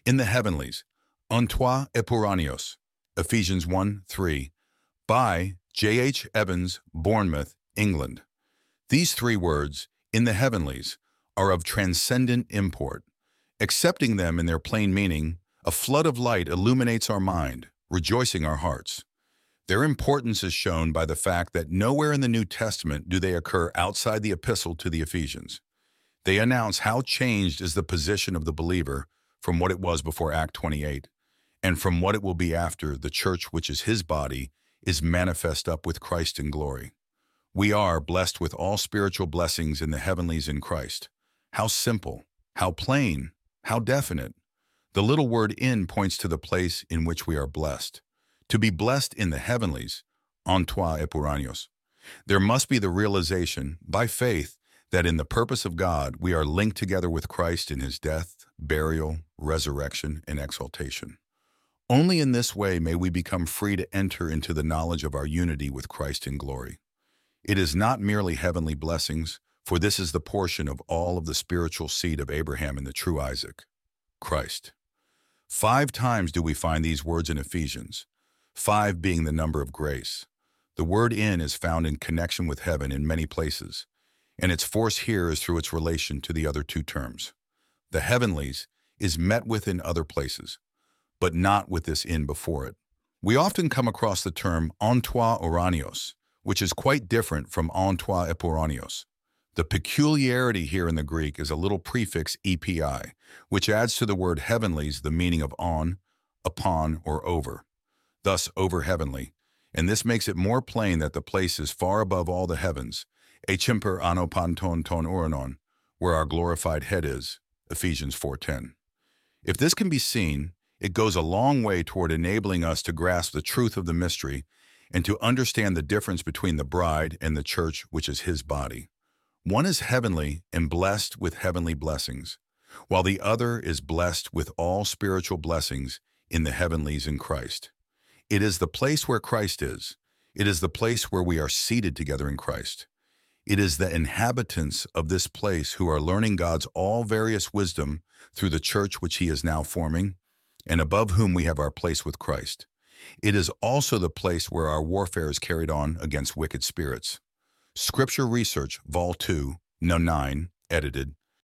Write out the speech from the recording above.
In the heavenlies, en toi epuranios, Ephesians 1:3, by J. H. Evans, Bournemouth, England. These three words, in the heavenlies, are of transcendent import. Accepting them in their plain meaning, a flood of light illuminates our mind, rejoicing our hearts. Their importance is shown by the fact that nowhere in the New Testament do they occur outside the epistle to the Ephesians. They announce how changed is the position of the believer from what it was before Act 28, and from what it will be after the church, which is his body, is manifest up with Christ in glory. We are blessed with all spiritual blessings in the heavenlies in Christ. How simple, how plain, how definite. The little word "in" points to the place in which we are blessed. To be blessed in the heavenlies, en toi epuranios, there must be the realization, by faith, that in the purpose of God we are linked together with Christ in his death, burial, resurrection, and exaltation. Only in this way may we become free to enter into the knowledge of our unity with Christ in glory. It is not merely heavenly blessings, for this is the portion of all of the spiritual seed of Abraham and the true Isaac, Christ. 5 times do we find these words in Ephesians, 5 being the number of grace. The word "in" is found in connection with heaven in many places, and its force here is through its relation to the other 2 terms. The heavenlies is met with in other places, but not with this "in" before it. We often come across the term en toi oranios, which is quite different from en toi epuranios. The peculiarity here in the Greek is a little prefix epi, which adds to the word heavenlies the meaning of on, upon, or over. Thus, over heavenly, and this makes it more plain that the place is far above all the heavens, echimper anopanton ton uranon, where our glorified head is, Ephesians 4:10. If this can be seen, it goes a long way toward enabling us to grasp the truth of the mystery and to understand the difference between the bride and the church, which is his body. One is heavenly and blessed with heavenly blessings, while the other is blessed with all spiritual blessings in the heavenlies in Christ. It is the place where Christ is. It is the place where we are seated together in Christ. It is the inhabitants of this place who are learning God's all various wisdom through the church which he is now forming, and above whom we have our place with Christ. It is also the place where our warfare is carried on against wicked spirits. Scripture Research, Vol. 2, No. 9, edited,